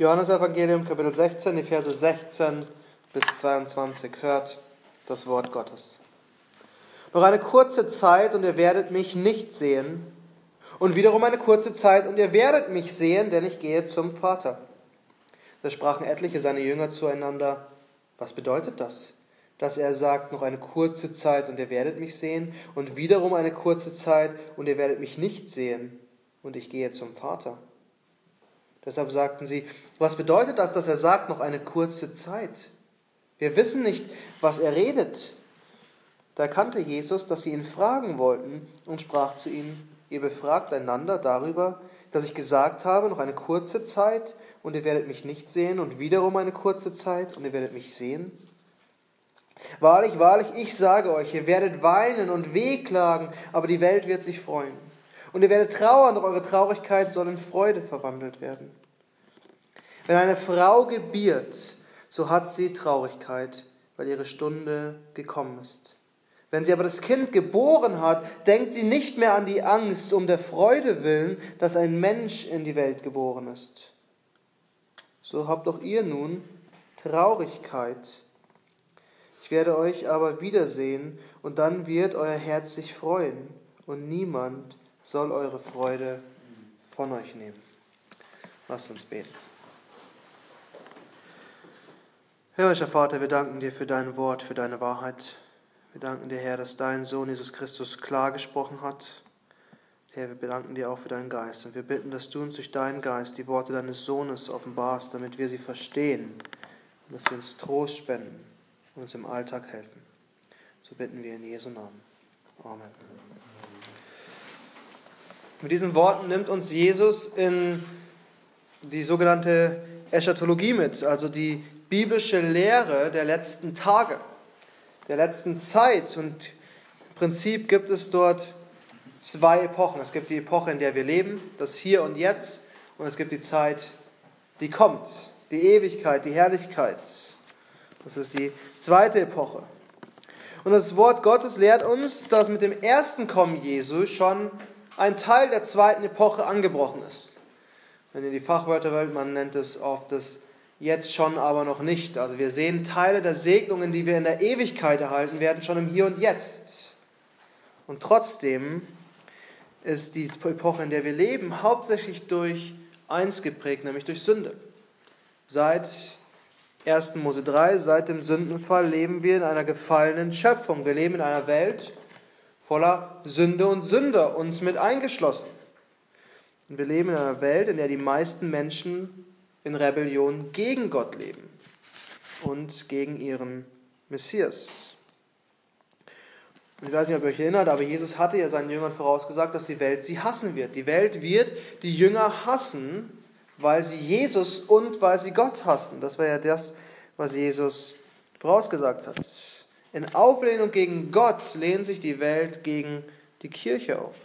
Johannesevangelium, Kapitel 16, die Verse 16 bis 22. Hört das Wort Gottes. Noch eine kurze Zeit und ihr werdet mich nicht sehen. Und wiederum eine kurze Zeit und ihr werdet mich sehen, denn ich gehe zum Vater. Da sprachen etliche seiner Jünger zueinander: Was bedeutet das? Dass er sagt, noch eine kurze Zeit und ihr werdet mich sehen. Und wiederum eine kurze Zeit und ihr werdet mich nicht sehen. Und ich gehe zum Vater. Deshalb sagten sie: Was bedeutet das, dass er sagt, noch eine kurze Zeit? Wir wissen nicht, was er redet. Da erkannte Jesus, dass sie ihn fragen wollten und sprach zu ihnen: Ihr befragt einander darüber, dass ich gesagt habe, noch eine kurze Zeit und ihr werdet mich nicht sehen und wiederum eine kurze Zeit und ihr werdet mich sehen? Wahrlich, wahrlich, ich sage euch, ihr werdet weinen und wehklagen, aber die Welt wird sich freuen. Und ihr werdet trauern, doch eure Traurigkeit soll in Freude verwandelt werden. Wenn eine Frau gebiert, so hat sie Traurigkeit, weil ihre Stunde gekommen ist. Wenn sie aber das Kind geboren hat, denkt sie nicht mehr an die Angst um der Freude willen, dass ein Mensch in die Welt geboren ist. So habt auch ihr nun Traurigkeit. Ich werde euch aber wiedersehen, und dann wird euer Herz sich freuen, und niemand soll eure Freude von euch nehmen. Lasst uns beten. Himmlischer Vater, wir danken dir für dein Wort, für deine Wahrheit. Wir danken dir, Herr, dass dein Sohn Jesus Christus klar gesprochen hat. Herr, wir bedanken dir auch für deinen Geist und wir bitten, dass du uns durch deinen Geist die Worte deines Sohnes offenbarst, damit wir sie verstehen und dass sie uns Trost spenden und uns im Alltag helfen. So bitten wir in Jesu Namen. Amen. Mit diesen Worten nimmt uns Jesus in die sogenannte Eschatologie mit, also die biblische Lehre der letzten Tage, der letzten Zeit. Und im Prinzip gibt es dort zwei Epochen. Es gibt die Epoche, in der wir leben, das Hier und Jetzt, und es gibt die Zeit, die kommt, die Ewigkeit, die Herrlichkeit. Das ist die zweite Epoche. Und das Wort Gottes lehrt uns, dass mit dem ersten Kommen Jesu schon ein Teil der zweiten Epoche angebrochen ist. Wenn ihr die Fachwörter wollt, man nennt es oft das Jetzt schon, aber noch nicht. Also wir sehen Teile der Segnungen, die wir in der Ewigkeit erhalten werden, schon im Hier und Jetzt. Und trotzdem ist die Epoche, in der wir leben, hauptsächlich durch eins geprägt, nämlich durch Sünde. Seit 1. Mose 3, seit dem Sündenfall, leben wir in einer gefallenen Schöpfung. Wir leben in einer Welt voller Sünde und Sünder, uns mit eingeschlossen. Und wir leben in einer Welt, in der die meisten Menschen in Rebellion gegen Gott leben und gegen ihren Messias. Und ich weiß nicht, ob ihr euch erinnert, aber Jesus hatte ja seinen Jüngern vorausgesagt, dass die Welt sie hassen wird. Die Welt wird die Jünger hassen, weil sie Jesus und weil sie Gott hassen. Das war ja das, was Jesus vorausgesagt hat. In Auflehnung gegen Gott lehnt sich die Welt gegen die Kirche auf.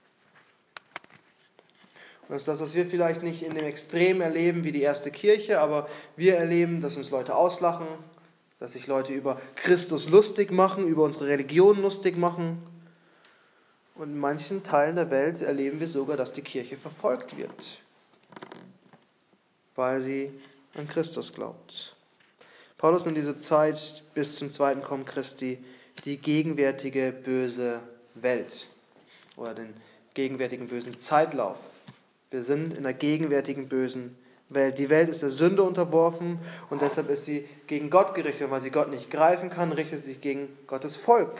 Und das ist das, was wir vielleicht nicht in dem Extrem erleben wie die erste Kirche, aber wir erleben, dass uns Leute auslachen, dass sich Leute über Christus lustig machen, über unsere Religion lustig machen. Und in manchen Teilen der Welt erleben wir sogar, dass die Kirche verfolgt wird, weil sie an Christus glaubt. Paulus nennt diese Zeit bis zum zweiten Kommen Christi die gegenwärtige böse Welt oder den gegenwärtigen bösen Zeitlauf. Wir sind in der gegenwärtigen bösen Welt. Die Welt ist der Sünde unterworfen und deshalb ist sie gegen Gott gerichtet. Und weil sie Gott nicht greifen kann, richtet sie sich gegen Gottes Volk.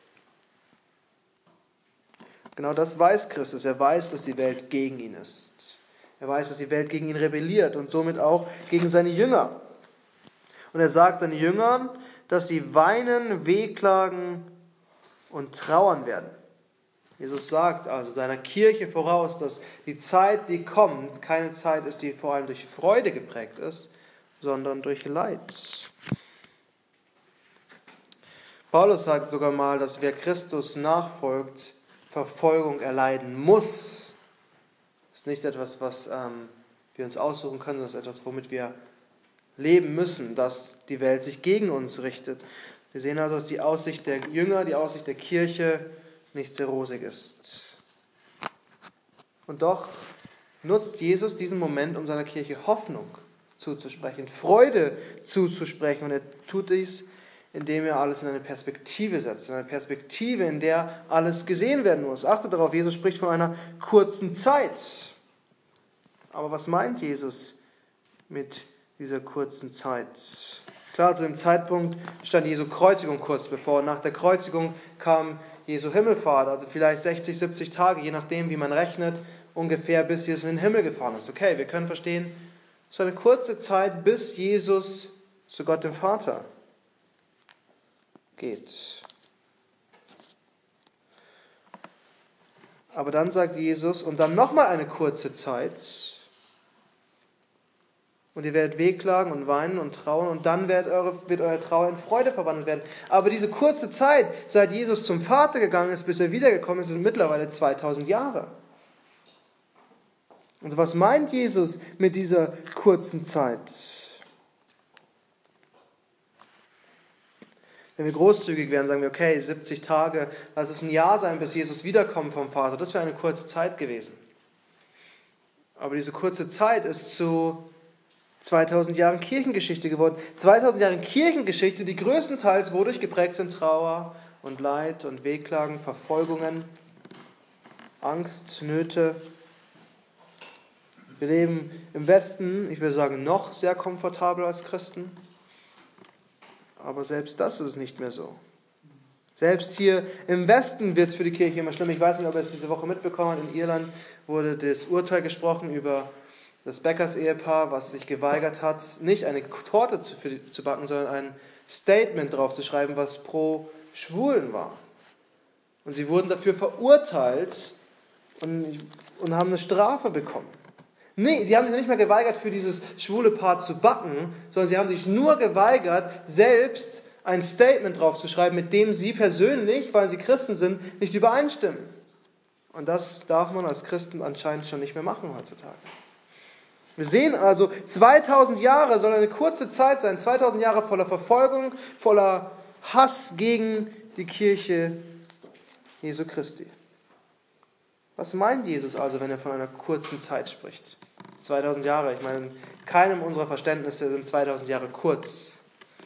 Genau das weiß Christus. Er weiß, dass die Welt gegen ihn ist. Er weiß, dass die Welt gegen ihn rebelliert und somit auch gegen seine Jünger. Und er sagt seinen Jüngern, dass sie weinen, wehklagen und trauern werden. Jesus sagt also seiner Kirche voraus, dass die Zeit, die kommt, keine Zeit ist, die vor allem durch Freude geprägt ist, sondern durch Leid. Paulus sagt sogar mal, dass wer Christus nachfolgt, Verfolgung erleiden muss. Das ist nicht etwas, was wir uns aussuchen können, sondern es ist etwas, womit wir leben müssen, dass die Welt sich gegen uns richtet. Wir sehen also, dass die Aussicht der Jünger, die Aussicht der Kirche nicht sehr rosig ist. Und doch nutzt Jesus diesen Moment, um seiner Kirche Hoffnung zuzusprechen, Freude zuzusprechen. Und er tut dies, indem er alles in eine Perspektive setzt, in eine Perspektive, in der alles gesehen werden muss. Achtet darauf, Jesus spricht von einer kurzen Zeit. Aber was meint Jesus mit dieser kurzen Zeit? Klar, zu dem Zeitpunkt stand Jesu Kreuzigung kurz bevor. Nach der Kreuzigung kam Jesu Himmelfahrt, also vielleicht 60, 70 Tage, je nachdem, wie man rechnet, ungefähr bis Jesus in den Himmel gefahren ist. Okay, wir können verstehen, so eine kurze Zeit, bis Jesus zu Gott dem Vater geht. Aber dann sagt Jesus, und dann nochmal eine kurze Zeit, und ihr werdet wehklagen und weinen und trauern, und dann wird eure Trauer in Freude verwandelt werden. Aber diese kurze Zeit, seit Jesus zum Vater gegangen ist, bis er wiedergekommen ist, sind mittlerweile 2000 Jahre. Und was meint Jesus mit dieser kurzen Zeit? Wenn wir großzügig wären, sagen wir, okay, 70 Tage, lass es ein Jahr sein, bis Jesus wiederkommt vom Vater. Das wäre eine kurze Zeit gewesen. Aber diese kurze Zeit ist zu 2000 Jahren Kirchengeschichte geworden. 2000 Jahre Kirchengeschichte, die größtenteils wodurch geprägt sind: Trauer und Leid und Wehklagen, Verfolgungen, Angst, Nöte. Wir leben im Westen, ich würde sagen, noch sehr komfortabel als Christen. Aber selbst das ist nicht mehr so. Selbst hier im Westen wird es für die Kirche immer schlimmer. Ich weiß nicht, ob ihr es diese Woche mitbekommen habt. In Irland wurde das Urteil gesprochen über das Bäckers-Ehepaar, was sich geweigert hat, nicht eine Torte zu backen, sondern ein Statement drauf zu schreiben, was pro Schwulen war. Und sie wurden dafür verurteilt und haben eine Strafe bekommen. Nee, sie haben sich nicht mehr geweigert, für dieses schwule Paar zu backen, sondern sie haben sich nur geweigert, selbst ein Statement drauf zu schreiben, mit dem sie persönlich, weil sie Christen sind, nicht übereinstimmen. Und das darf man als Christen anscheinend schon nicht mehr machen heutzutage. Wir sehen also, 2000 Jahre soll eine kurze Zeit sein, 2000 Jahre voller Verfolgung, voller Hass gegen die Kirche Jesu Christi. Was meint Jesus also, wenn er von einer kurzen Zeit spricht? 2000 Jahre, ich meine, in keinem unserer Verständnisse sind 2000 Jahre kurz.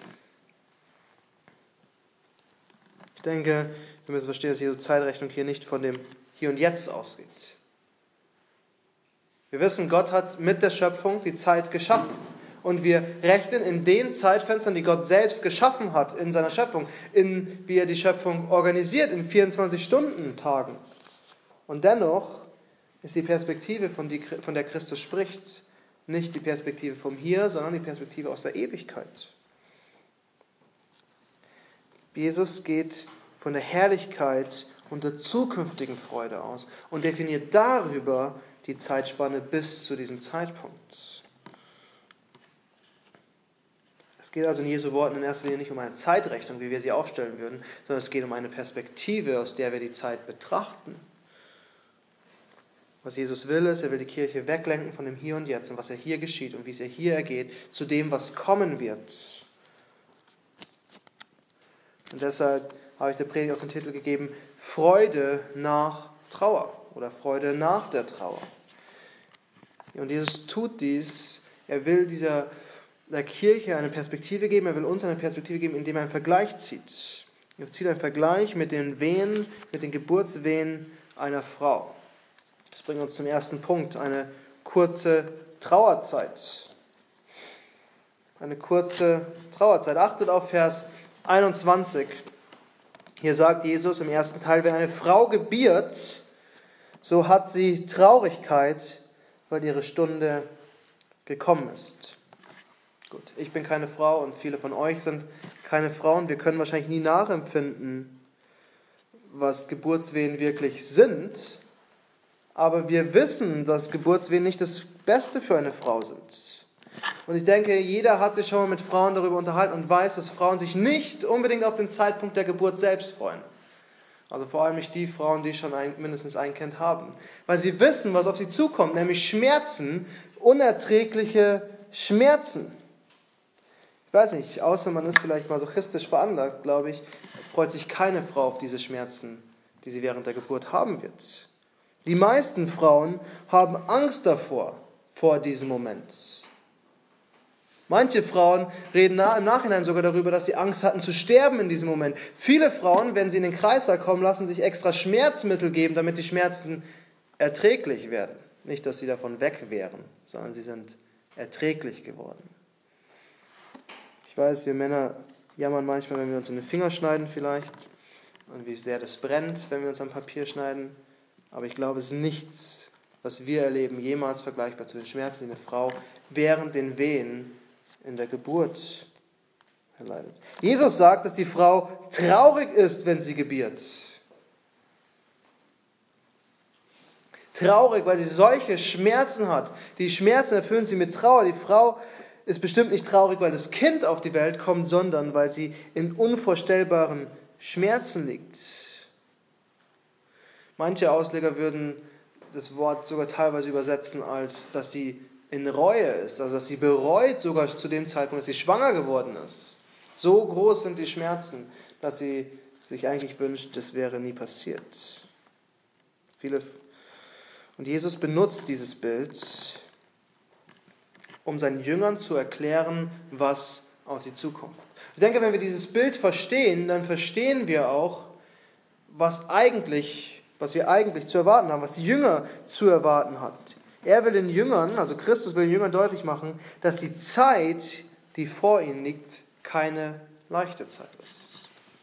Ich denke, wir müssen verstehen, dass Jesu Zeitrechnung hier nicht von dem Hier und Jetzt ausgeht. Wir wissen, Gott hat mit der Schöpfung die Zeit geschaffen. Und wir rechnen in den Zeitfenstern, die Gott selbst geschaffen hat in seiner Schöpfung, wie er die Schöpfung organisiert, in 24-Stunden-Tagen. Und dennoch ist die Perspektive, von der Christus spricht, nicht die Perspektive vom Hier, sondern die Perspektive aus der Ewigkeit. Jesus geht von der Herrlichkeit und der zukünftigen Freude aus und definiert darüber die Zeitspanne bis zu diesem Zeitpunkt. Es geht also in Jesu Worten in erster Linie nicht um eine Zeitrechnung, wie wir sie aufstellen würden, sondern es geht um eine Perspektive, aus der wir die Zeit betrachten. Was Jesus will, ist, er will die Kirche weglenken von dem Hier und Jetzt und was er hier geschieht und wie es ihr hier ergeht, zu dem, was kommen wird. Und deshalb habe ich der Predigt auch den Titel gegeben, Freude nach Trauer oder Freude nach der Trauer. Und Jesus tut dies, er will der Kirche eine Perspektive geben, er will uns eine Perspektive geben, indem er einen Vergleich zieht. Er zieht einen Vergleich mit den Wehen, mit den Geburtswehen einer Frau. Das bringt uns zum ersten Punkt, eine kurze Trauerzeit. Eine kurze Trauerzeit. Achtet auf Vers 21. Hier sagt Jesus im ersten Teil, wenn eine Frau gebiert, so hat sie Traurigkeit, weil ihre Stunde gekommen ist. Gut, ich bin keine Frau und viele von euch sind keine Frauen. Wir können wahrscheinlich nie nachempfinden, was Geburtswehen wirklich sind. Aber wir wissen, dass Geburtswehen nicht das Beste für eine Frau sind. Und ich denke, jeder hat sich schon mal mit Frauen darüber unterhalten und weiß, dass Frauen sich nicht unbedingt auf den Zeitpunkt der Geburt selbst freuen. Also vor allem nicht die Frauen, die schon mindestens ein Kind haben. Weil sie wissen, was auf sie zukommt, nämlich Schmerzen, unerträgliche Schmerzen. Ich weiß nicht, außer man ist vielleicht masochistisch veranlagt, glaube ich, freut sich keine Frau auf diese Schmerzen, die sie während der Geburt haben wird. Die meisten Frauen haben Angst davor, vor diesem Moment. Manche Frauen reden im Nachhinein sogar darüber, dass sie Angst hatten zu sterben in diesem Moment. Viele Frauen, wenn sie in den Kreißsaal kommen, lassen sich extra Schmerzmittel geben, damit die Schmerzen erträglich werden. Nicht, dass sie davon weg wären, sondern sie sind erträglich geworden. Ich weiß, wir Männer jammern manchmal, wenn wir uns in den Finger schneiden vielleicht und wie sehr das brennt, wenn wir uns am Papier schneiden. Aber ich glaube, es ist nichts, was wir erleben, jemals vergleichbar zu den Schmerzen, die eine Frau während den Wehen in der Geburt erleidet. Jesus sagt, dass die Frau traurig ist, wenn sie gebiert. Traurig, weil sie solche Schmerzen hat. Die Schmerzen erfüllen sie mit Trauer. Die Frau ist bestimmt nicht traurig, weil das Kind auf die Welt kommt, sondern weil sie in unvorstellbaren Schmerzen liegt. Manche Ausleger würden das Wort sogar teilweise übersetzen, als dass sie in Reue ist, also dass sie bereut sogar zu dem Zeitpunkt, dass sie schwanger geworden ist. So groß sind die Schmerzen, dass sie sich eigentlich wünscht, das wäre nie passiert. Und Jesus benutzt dieses Bild, um seinen Jüngern zu erklären, was auf sie zukommt. Ich denke, wenn wir dieses Bild verstehen, dann verstehen wir auch, was wir eigentlich zu erwarten haben, was die Jünger zu erwarten hat. Er will den Jüngern, also Christus will den Jüngern deutlich machen, dass die Zeit, die vor ihnen liegt, keine leichte Zeit ist.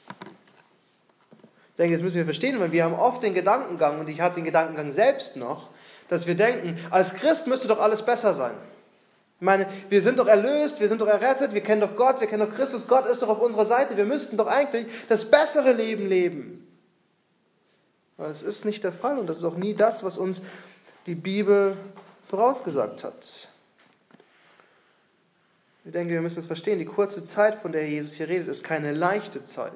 Ich denke, das müssen wir verstehen, weil wir haben oft den Gedankengang, und ich habe den Gedankengang selbst noch, dass wir denken, als Christ müsste doch alles besser sein. Ich meine, wir sind doch erlöst, wir sind doch errettet, wir kennen doch Gott, wir kennen doch Christus, Gott ist doch auf unserer Seite, wir müssten doch eigentlich das bessere Leben leben. Aber es ist nicht der Fall und das ist auch nie das, was uns die Bibel vorausgesagt hat. Ich denke, wir müssen es verstehen, die kurze Zeit, von der Jesus hier redet, ist keine leichte Zeit.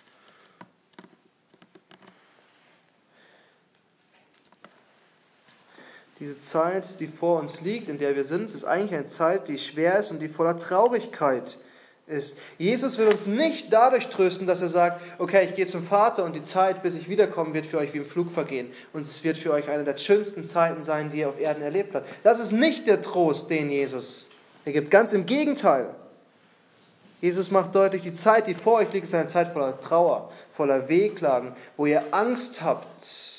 Diese Zeit, die vor uns liegt, in der wir sind, ist eigentlich eine Zeit, die schwer ist und die voller Traurigkeit ist. Jesus will uns nicht dadurch trösten, dass er sagt, okay, ich gehe zum Vater und die Zeit, bis ich wiederkomme, wird für euch wie im Flug vergehen. Und es wird für euch eine der schönsten Zeiten sein, die ihr auf Erden erlebt habt. Das ist nicht der Trost, den Jesus gibt. Ganz im Gegenteil. Jesus macht deutlich, die Zeit, die vor euch liegt, ist eine Zeit voller Trauer, voller Wehklagen, wo ihr Angst habt.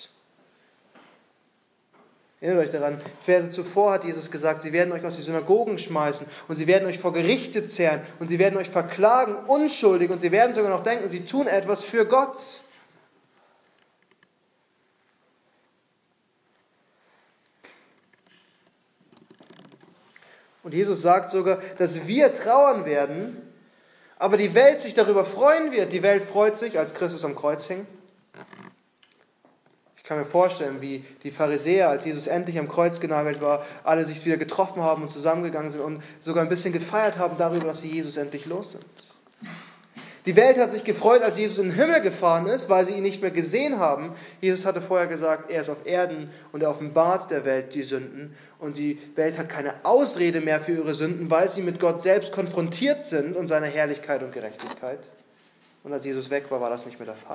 Erinnert euch daran, Verse zuvor hat Jesus gesagt, sie werden euch aus den Synagogen schmeißen und sie werden euch vor Gerichte zerren und sie werden euch verklagen, unschuldig, und sie werden sogar noch denken, sie tun etwas für Gott. Und Jesus sagt sogar, dass wir trauern werden, aber die Welt sich darüber freuen wird. Die Welt freut sich, als Christus am Kreuz hing. Ich kann mir vorstellen, wie die Pharisäer, als Jesus endlich am Kreuz genagelt war, alle sich wieder getroffen haben und zusammengegangen sind und sogar ein bisschen gefeiert haben darüber, dass sie Jesus endlich los sind. Die Welt hat sich gefreut, als Jesus in den Himmel gefahren ist, weil sie ihn nicht mehr gesehen haben. Jesus hatte vorher gesagt, er ist auf Erden und er offenbart der Welt die Sünden. Und die Welt hat keine Ausrede mehr für ihre Sünden, weil sie mit Gott selbst konfrontiert sind und seiner Herrlichkeit und Gerechtigkeit. Und als Jesus weg war, war das nicht mehr der Fall.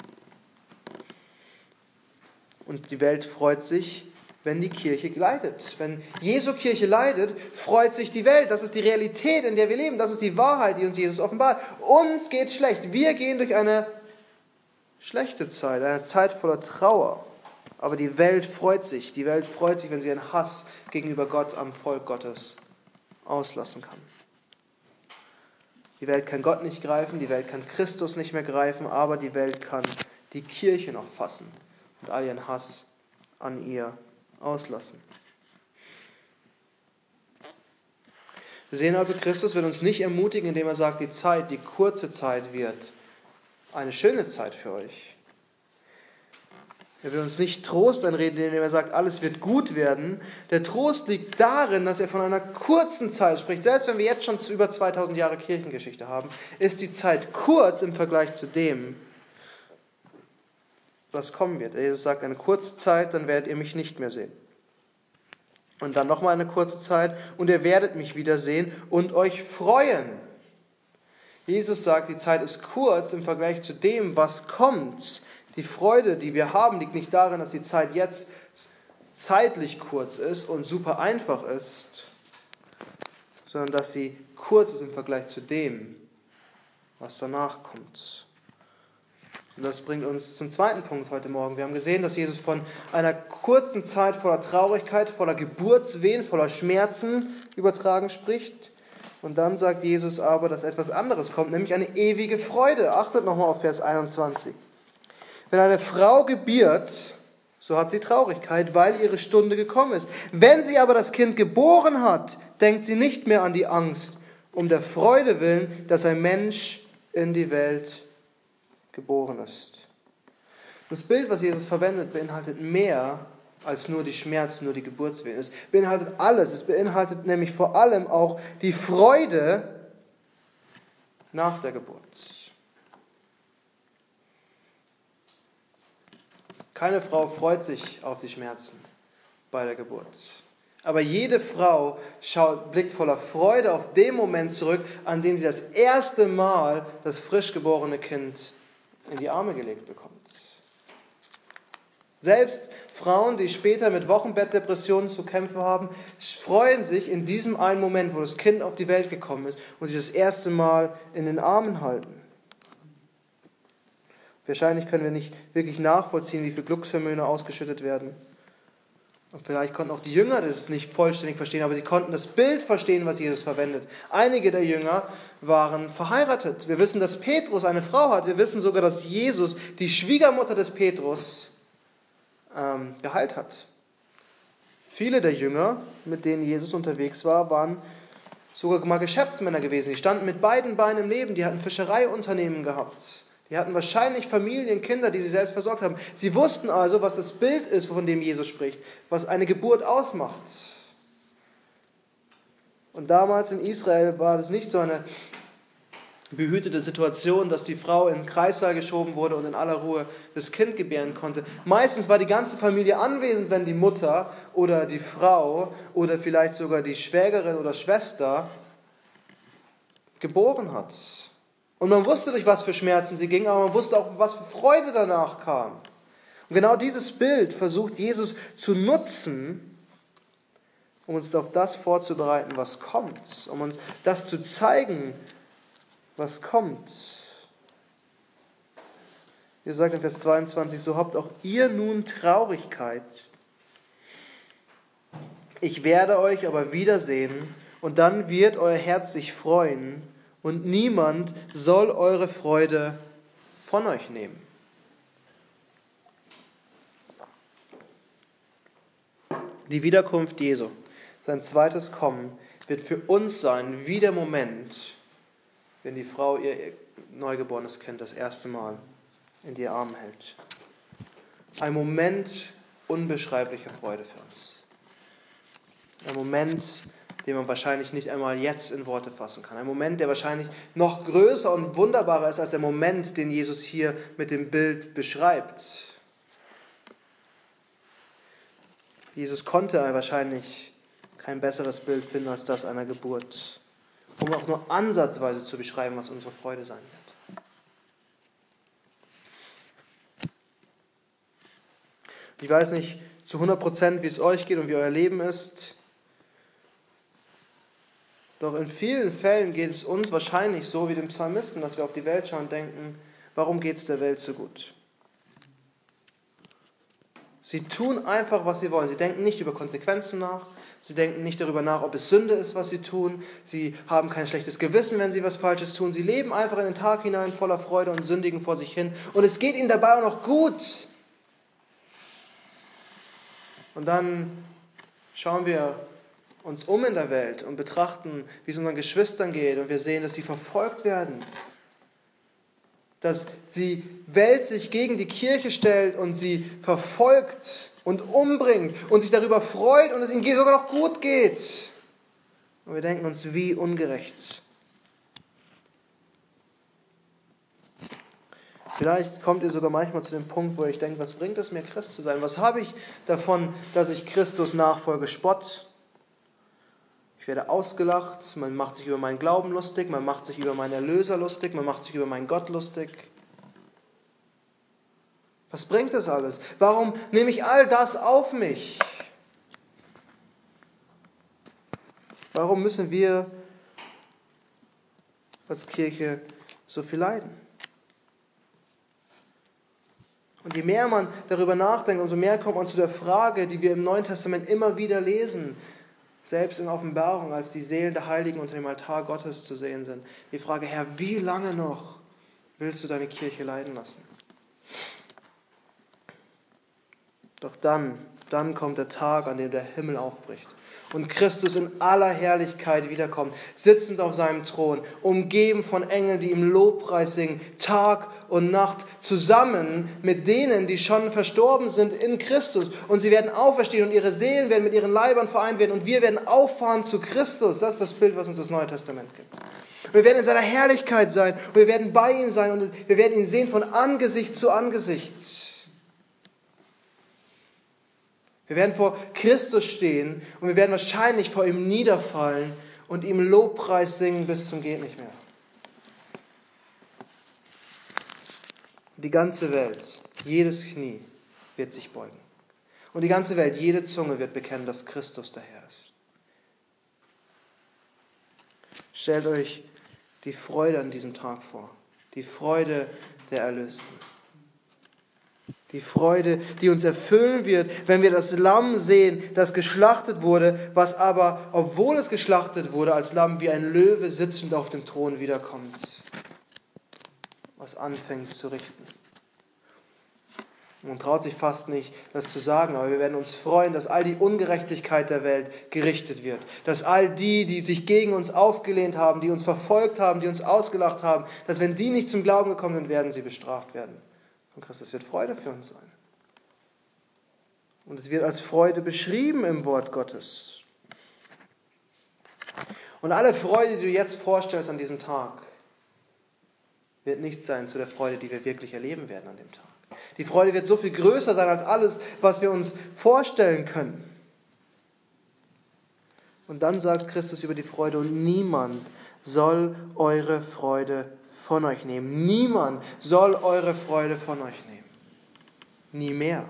Und die Welt freut sich, wenn die Kirche leidet. Wenn Jesu Kirche leidet, freut sich die Welt. Das ist die Realität, in der wir leben. Das ist die Wahrheit, die uns Jesus offenbart. Uns geht schlecht. Wir gehen durch eine schlechte Zeit, eine Zeit voller Trauer. Aber die Welt freut sich. Die Welt freut sich, wenn sie ihren Hass gegenüber Gott am Volk Gottes auslassen kann. Die Welt kann Gott nicht greifen, die Welt kann Christus nicht mehr greifen, aber die Welt kann die Kirche noch fassen und all ihren Hass an ihr auslassen. Wir sehen also, Christus wird uns nicht ermutigen, indem er sagt, die kurze Zeit wird eine schöne Zeit für euch. Er will uns nicht Trost einreden, indem er sagt, alles wird gut werden. Der Trost liegt darin, dass er von einer kurzen Zeit spricht. Selbst wenn wir jetzt schon über 2000 Jahre Kirchengeschichte haben, ist die Zeit kurz im Vergleich zu dem, was kommen wird. Jesus sagt, eine kurze Zeit, dann werdet ihr mich nicht mehr sehen. Und dann nochmal eine kurze Zeit und ihr werdet mich wiedersehen und euch freuen. Jesus sagt, die Zeit ist kurz im Vergleich zu dem, was kommt. Die Freude, die wir haben, liegt nicht darin, dass die Zeit jetzt zeitlich kurz ist und super einfach ist, sondern dass sie kurz ist im Vergleich zu dem, was danach kommt. Und das bringt uns zum zweiten Punkt heute Morgen. Wir haben gesehen, dass Jesus von einer kurzen Zeit voller Traurigkeit, voller Geburtswehen, voller Schmerzen übertragen spricht. Und dann sagt Jesus aber, dass etwas anderes kommt, nämlich eine ewige Freude. Achtet nochmal auf Vers 21. Wenn eine Frau gebiert, so hat sie Traurigkeit, weil ihre Stunde gekommen ist. Wenn sie aber das Kind geboren hat, denkt sie nicht mehr an die Angst, um der Freude willen, dass ein Mensch in die Welt geboren ist. Das Bild, was Jesus verwendet, beinhaltet mehr als nur die Schmerzen, nur die Geburtswehen. Es beinhaltet alles. Es beinhaltet nämlich vor allem auch die Freude nach der Geburt. Keine Frau freut sich auf die Schmerzen bei der Geburt. Aber jede Frau blickt voller Freude auf den Moment zurück, an dem sie das erste Mal das frisch geborene Kind in die Arme gelegt bekommt. Selbst Frauen, die später mit Wochenbettdepressionen zu kämpfen haben, freuen sich in diesem einen Moment, wo das Kind auf die Welt gekommen ist und sie das erste Mal in den Armen halten. Wahrscheinlich können wir nicht wirklich nachvollziehen, wie viele Glückshormone ausgeschüttet werden. Und vielleicht konnten auch die Jünger das nicht vollständig verstehen, aber sie konnten das Bild verstehen, was Jesus verwendet. Einige der Jünger waren verheiratet. Wir wissen, dass Petrus eine Frau hat. Wir wissen sogar, dass Jesus die Schwiegermutter des Petrus geheilt hat. Viele der Jünger, mit denen Jesus unterwegs war, waren sogar mal Geschäftsmänner gewesen. Die standen mit beiden Beinen im Leben. Die hatten Fischereiunternehmen gehabt. Die hatten wahrscheinlich Familien, Kinder, die sie selbst versorgt haben. Sie wussten also, was das Bild ist, von dem Jesus spricht, was eine Geburt ausmacht. Und damals in Israel war das nicht so eine behütete Situation, dass die Frau in den Kreissaal geschoben wurde und in aller Ruhe das Kind gebären konnte. Meistens war die ganze Familie anwesend, wenn die Mutter oder die Frau oder vielleicht sogar die Schwägerin oder Schwester geboren hat. Und man wusste, durch was für Schmerzen sie ging, aber man wusste auch, was für Freude danach kam. Und genau dieses Bild versucht Jesus zu nutzen, um uns auf das vorzubereiten, was kommt. Um uns das zu zeigen, was kommt. Ihr sagt in Vers 22, so habt auch ihr nun Traurigkeit. Ich werde euch aber wiedersehen und dann wird euer Herz sich freuen und niemand soll eure Freude von euch nehmen. Die Wiederkunft Jesu, sein zweites Kommen, wird für uns sein wie der Moment, wenn die Frau ihr neugeborenes Kind das erste Mal in die Arme hält. Ein Moment unbeschreiblicher Freude für uns. Ein Moment, den man wahrscheinlich nicht einmal jetzt in Worte fassen kann. Ein Moment, der wahrscheinlich noch größer und wunderbarer ist als der Moment, den Jesus hier mit dem Bild beschreibt. Jesus konnte wahrscheinlich kein besseres Bild finden als das einer Geburt, um auch nur ansatzweise zu beschreiben, was unsere Freude sein wird. Ich weiß nicht zu 100%, wie es euch geht und wie euer Leben ist, doch in vielen Fällen geht es uns wahrscheinlich so wie dem Psalmisten, dass wir auf die Welt schauen und denken, warum geht es der Welt so gut? Sie tun einfach, was sie wollen. Sie denken nicht über Konsequenzen nach. Sie denken nicht darüber nach, ob es Sünde ist, was sie tun. Sie haben kein schlechtes Gewissen, wenn sie was Falsches tun. Sie leben einfach in den Tag hinein voller Freude und sündigen vor sich hin. Und es geht ihnen dabei auch noch gut. Und dann schauen wir uns um in der Welt und betrachten, wie es unseren Geschwistern geht. Und wir sehen, dass sie verfolgt werden. Dass die Welt sich gegen die Kirche stellt und sie verfolgt und umbringt und sich darüber freut und es ihnen sogar noch gut geht. Und wir denken uns, wie ungerecht. Vielleicht kommt ihr sogar manchmal zu dem Punkt, wo ich denke, was bringt es mir, Christ zu sein? Was habe ich davon, dass ich Christus nachfolge? Spott. Ich werde ausgelacht, man macht sich über meinen Glauben lustig, man macht sich über meinen Erlöser lustig, man macht sich über meinen Gott lustig. Was bringt das alles? Warum nehme ich all das auf mich? Warum müssen wir als Kirche so viel leiden. Und je mehr man darüber nachdenkt, umso mehr kommt man zu der Frage, die wir im Neuen Testament immer wieder lesen, selbst in Offenbarung, als die Seelen der Heiligen unter dem Altar Gottes zu sehen sind. Die Frage, Herr, wie lange noch willst du deine Kirche leiden lassen? Doch dann kommt der Tag, an dem der Himmel aufbricht und Christus in aller Herrlichkeit wiederkommt, sitzend auf seinem Thron, umgeben von Engeln, die ihm Lobpreis singen, Tag und Nacht, zusammen mit denen, die schon verstorben sind in Christus. Und sie werden auferstehen und ihre Seelen werden mit ihren Leibern vereint werden und wir werden auffahren zu Christus. Das ist das Bild, was uns das Neue Testament gibt. Wir werden in seiner Herrlichkeit sein und wir werden bei ihm sein und wir werden ihn sehen von Angesicht zu Angesicht. Wir werden vor Christus stehen und wir werden wahrscheinlich vor ihm niederfallen und ihm Lobpreis singen bis zum geht nicht mehr. Die ganze Welt, jedes Knie wird sich beugen. Und die ganze Welt, jede Zunge wird bekennen, dass Christus der Herr ist. Stellt euch die Freude an diesem Tag vor. Die Freude der Erlösten. Die Freude, die uns erfüllen wird, wenn wir das Lamm sehen, das geschlachtet wurde, was aber, obwohl es geschlachtet wurde, als Lamm wie ein Löwe sitzend auf dem Thron wiederkommt, was anfängt zu richten. Man traut sich fast nicht, das zu sagen, aber wir werden uns freuen, dass all die Ungerechtigkeit der Welt gerichtet wird. Dass all die, die sich gegen uns aufgelehnt haben, die uns verfolgt haben, die uns ausgelacht haben, dass wenn die nicht zum Glauben gekommen sind, werden sie bestraft werden. Und Christus wird Freude für uns sein. Und es wird als Freude beschrieben im Wort Gottes. Und alle Freude, die du jetzt vorstellst an diesem Tag, wird nicht sein zu der Freude, die wir wirklich erleben werden an dem Tag. Die Freude wird so viel größer sein als alles, was wir uns vorstellen können. Und dann sagt Christus über die Freude, und niemand soll eure Freude von euch nehmen. Niemand soll eure Freude von euch nehmen. Nie mehr.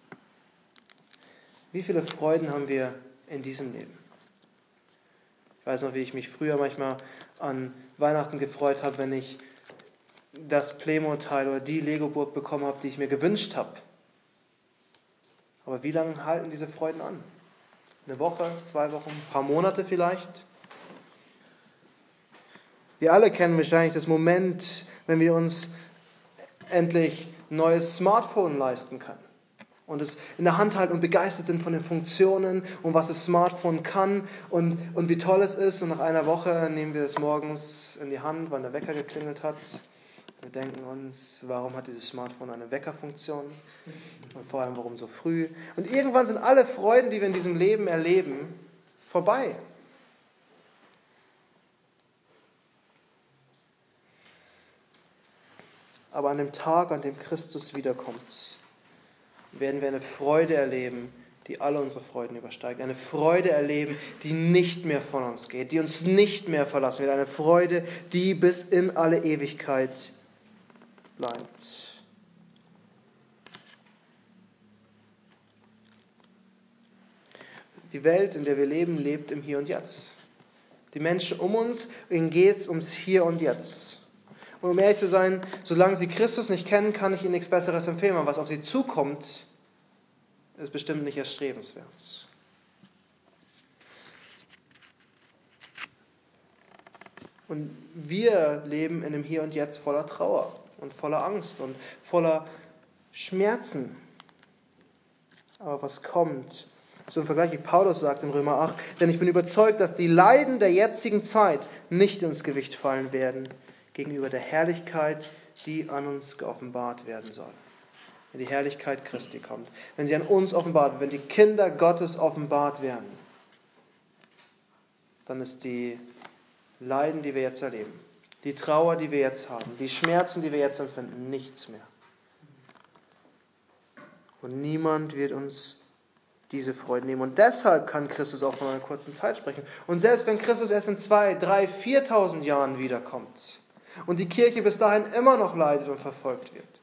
Wie viele Freuden haben wir in diesem Leben? Ich weiß noch, wie ich mich früher manchmal an Weihnachten gefreut habe, wenn ich das Playmo-Teil oder die Lego-Burg bekommen habe, die ich mir gewünscht habe. Aber wie lange halten diese Freuden an? Eine Woche, 2 Wochen, ein paar Monate vielleicht? Wir alle kennen wahrscheinlich das Moment, wenn wir uns endlich ein neues Smartphone leisten können und es in der Hand halten und begeistert sind von den Funktionen und was das Smartphone kann und wie toll es ist. Und nach einer Woche nehmen wir es morgens in die Hand, weil der Wecker geklingelt hat. Wir denken uns, warum hat dieses Smartphone eine Weckerfunktion? Und vor allem, warum so früh? Und irgendwann sind alle Freuden, die wir in diesem Leben erleben, vorbei. Aber an dem Tag, an dem Christus wiederkommt, werden wir eine Freude erleben, die alle unsere Freuden übersteigt. Eine Freude erleben, die nicht mehr von uns geht, die uns nicht mehr verlassen wird. Eine Freude, die bis in alle Ewigkeit bleibt. Die Welt, in der wir leben, lebt im Hier und Jetzt. Die Menschen um uns, ihnen geht es ums Hier und Jetzt. Und um ehrlich zu sein, solange sie Christus nicht kennen, kann ich ihnen nichts Besseres empfehlen. Und was auf sie zukommt, ist bestimmt nicht erstrebenswert. Und wir leben in einem Hier und Jetzt voller Trauer und voller Angst und voller Schmerzen. Aber was kommt? So im Vergleich, wie Paulus sagt in Römer 8, denn ich bin überzeugt, dass die Leiden der jetzigen Zeit nicht ins Gewicht fallen werden gegenüber der Herrlichkeit, die an uns geoffenbart werden soll. Wenn die Herrlichkeit Christi kommt, wenn sie an uns offenbart wird, wenn die Kinder Gottes offenbart werden, dann ist die Leiden, die wir jetzt erleben, die Trauer, die wir jetzt haben, die Schmerzen, die wir jetzt empfinden, nichts mehr. Und niemand wird uns diese Freude nehmen. Und deshalb kann Christus auch von einer kurzen Zeit sprechen. Und selbst wenn Christus erst in 2.000, 3.000, 4.000 Jahren wiederkommt und die Kirche bis dahin immer noch leidet und verfolgt wird,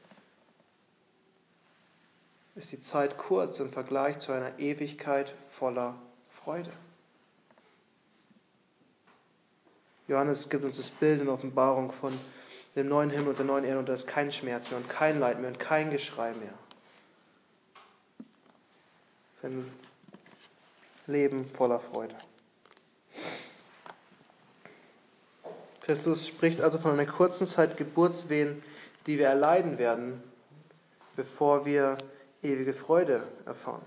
ist die Zeit kurz im Vergleich zu einer Ewigkeit voller Freude. Johannes gibt uns das Bild in Offenbarung von dem neuen Himmel und der neuen Erde und da ist kein Schmerz mehr und kein Leid mehr und kein Geschrei mehr. Ein Leben voller Freude. Christus spricht also von einer kurzen Zeit Geburtswehen, die wir erleiden werden, bevor wir ewige Freude erfahren.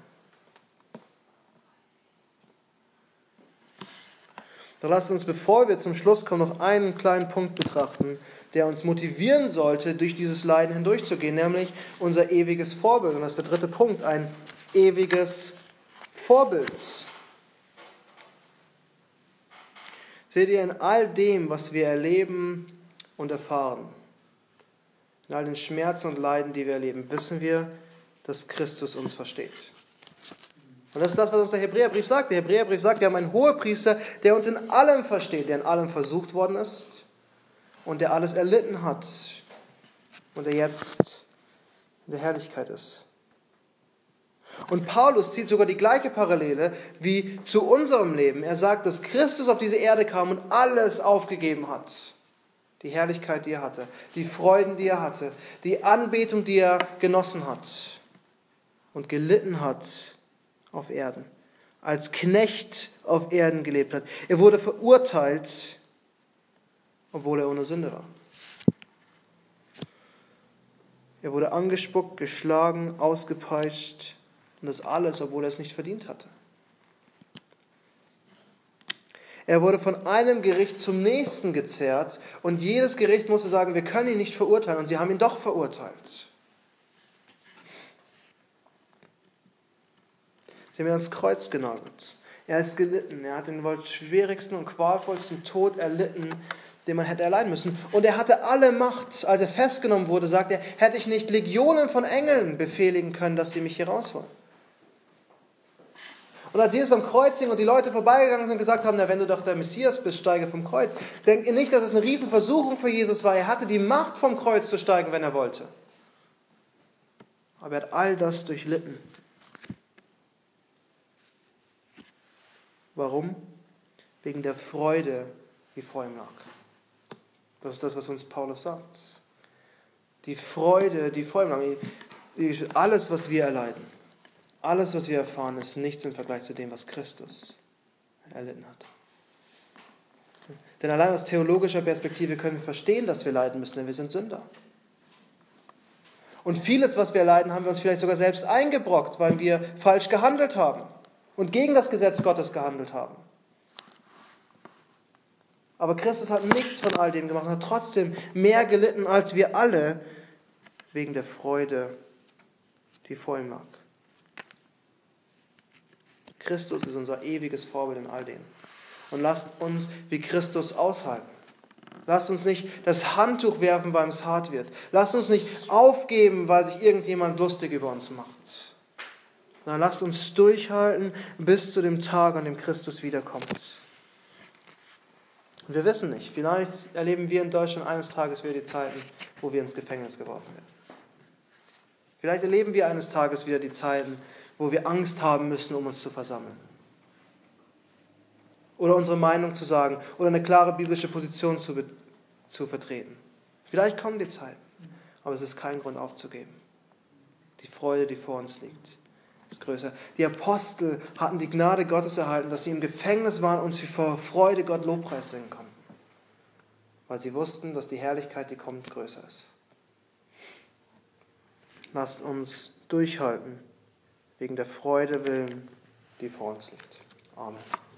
Doch lasst uns, bevor wir zum Schluss kommen, noch einen kleinen Punkt betrachten, der uns motivieren sollte, durch dieses Leiden hindurchzugehen, nämlich unser ewiges Vorbild. Und das ist der dritte Punkt, ein ewiges Vorbild. Seht ihr, in all dem, was wir erleben und erfahren, in all den Schmerzen und Leiden, die wir erleben, wissen wir, dass Christus uns versteht. Und das ist das, was uns der Hebräerbrief sagt. Der Hebräerbrief sagt, wir haben einen Hohepriester, der uns in allem versteht, der in allem versucht worden ist und der alles erlitten hat und der jetzt in der Herrlichkeit ist. Und Paulus zieht sogar die gleiche Parallele wie zu unserem Leben. Er sagt, dass Christus auf diese Erde kam und alles aufgegeben hat. Die Herrlichkeit, die er hatte, die Freuden, die er hatte, die Anbetung, die er genossen hat und gelitten hat auf Erden, als Knecht auf Erden gelebt hat. Er wurde verurteilt, obwohl er ohne Sünde war. Er wurde angespuckt, geschlagen, ausgepeitscht und das alles, obwohl er es nicht verdient hatte. Er wurde von einem Gericht zum nächsten gezerrt und jedes Gericht musste sagen, wir können ihn nicht verurteilen und sie haben ihn doch verurteilt. Sie haben ihn ans Kreuz genagelt. Er ist gelitten. Er hat den wohl schwierigsten und qualvollsten Tod erlitten, den man hätte erleiden müssen. Und er hatte alle Macht. Als er festgenommen wurde, sagt er, hätte ich nicht Legionen von Engeln befehligen können, dass sie mich hier rausholen. Und als Jesus am Kreuz hing und die Leute vorbeigegangen sind und gesagt haben, na, wenn du doch der Messias bist, steige vom Kreuz, denkt ihr nicht, dass es eine Riesenversuchung für Jesus war. Er hatte die Macht, vom Kreuz zu steigen, wenn er wollte. Aber er hat all das durchlitten. Warum? Wegen der Freude, die vor ihm lag. Das ist das, was uns Paulus sagt. Die Freude, die vor ihm lag. Alles, was wir erleiden, alles, was wir erfahren, ist nichts im Vergleich zu dem, was Christus erlitten hat. Denn allein aus theologischer Perspektive können wir verstehen, dass wir leiden müssen, denn wir sind Sünder. Und vieles, was wir erleiden, haben wir uns vielleicht sogar selbst eingebrockt, weil wir falsch gehandelt haben und gegen das Gesetz Gottes gehandelt haben. Aber Christus hat nichts von all dem gemacht und hat trotzdem mehr gelitten als wir alle wegen der Freude, die vor ihm lag. Christus ist unser ewiges Vorbild in all dem. Und lasst uns wie Christus aushalten. Lasst uns nicht das Handtuch werfen, weil es hart wird. Lasst uns nicht aufgeben, weil sich irgendjemand lustig über uns macht. Sondern lasst uns durchhalten bis zu dem Tag, an dem Christus wiederkommt. Und wir wissen nicht, vielleicht erleben wir in Deutschland eines Tages wieder die Zeiten, wo wir ins Gefängnis geworfen werden. Vielleicht erleben wir eines Tages wieder die Zeiten, wo wir Angst haben müssen, um uns zu versammeln. Oder unsere Meinung zu sagen oder eine klare biblische Position zu vertreten. Vielleicht kommen die Zeiten, aber es ist kein Grund aufzugeben. Die Freude, die vor uns liegt, ist größer. Die Apostel hatten die Gnade Gottes erhalten, dass sie im Gefängnis waren und sie vor Freude Gott Lobpreis singen konnten. Weil sie wussten, dass die Herrlichkeit, die kommt, größer ist. Lasst uns durchhalten, wegen der Freude willen, die vor uns liegt. Amen.